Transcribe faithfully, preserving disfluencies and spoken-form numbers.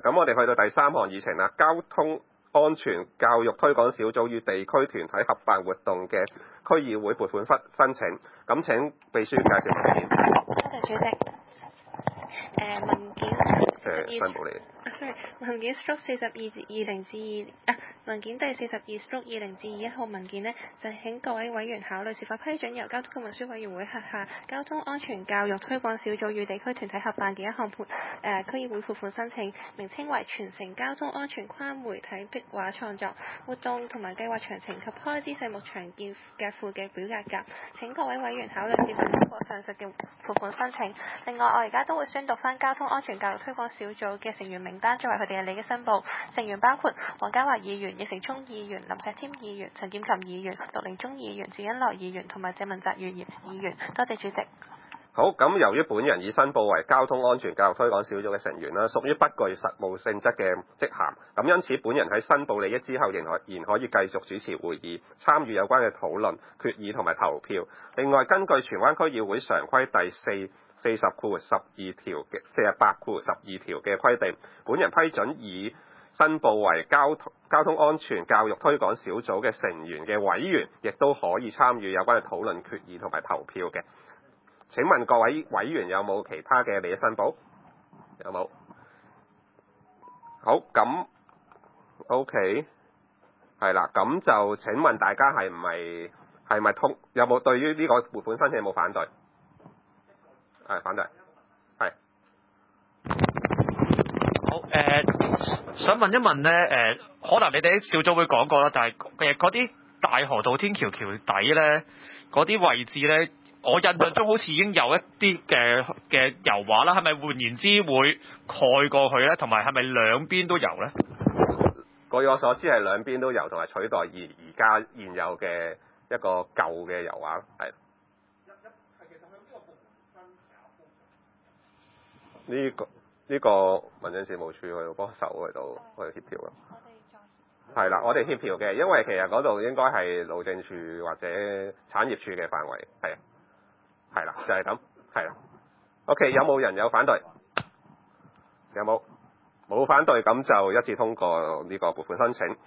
咁我哋去到第三項議程啦，交通安全教育推廣小組與地區團體合辦活動嘅區議會撥款申請。咁請秘書介紹文件。 多謝主席。誒文件誒申報你。 啊，sorry，文件 stroke 四十二至二零至二啊，文件第四十二 stroke 二零至二一號文件呢，就係請各位委員考慮是否批准由交通及運輸委員會轄下交通安全教育推廣小組與地區團體合辦嘅一項撥誒區議會撥款申請，名稱為全城交通安全跨媒體壁畫創作活動同埋計劃詳情及開支細目詳見嘅附嘅表格夾，請各位委員考慮是否通過上述嘅撥款申請。另外，我而家都會宣讀翻交通安全教育推廣小組嘅成員名單，作為佢哋嘅利益申報。成員包括黃家華議員、易成聰議員、林石添議員、陳劍琴議員、陸寧忠議員、趙恩來議員同埋謝文澤議員。多謝主席。 好，咁由於本人已申報為交通安全教育推廣小組嘅成員啦，屬於不具實務性質嘅職銜，咁因此本人喺申報利益之後，仍可仍可以繼續主持會議，參與有關嘅討論、決議同埋投票。另外，根據荃灣區議會常規第四四十括十二條嘅四十八括十二條嘅規定，本人批准以申報為交通交通安全教育推廣小組嘅成員嘅委員，亦都可以參與有關嘅討論、決議同埋投票嘅。請問各位委員有冇其他嘅利益申報？有冇？好，咁 OK， 係啦，咁就請問大家係唔係係咪通？有冇對於呢個撥款申請有冇反對？係反對，係。 好，誒、呃，想問一問咧，誒、呃，可能你哋小組會講過啦，但係誒嗰啲大河道天橋橋底咧，嗰啲位置咧，我印象中好似已經有一啲嘅嘅油畫啦，係咪換言之會蓋過去咧？同埋係咪兩邊都有咧？ 據我所知係兩邊都有，同埋取代而而家現有嘅一個舊嘅油畫，係。呢、這個呢、這個民政事務處去幫手去到去協調啦。係啦，我哋協調嘅，因為其實嗰度應該係路政署或者產業署嘅範圍，係啊，係啦，就係咁，係啦。OK， 有冇人有反對？有冇？冇反對，咁就一致通過呢個撥款申請。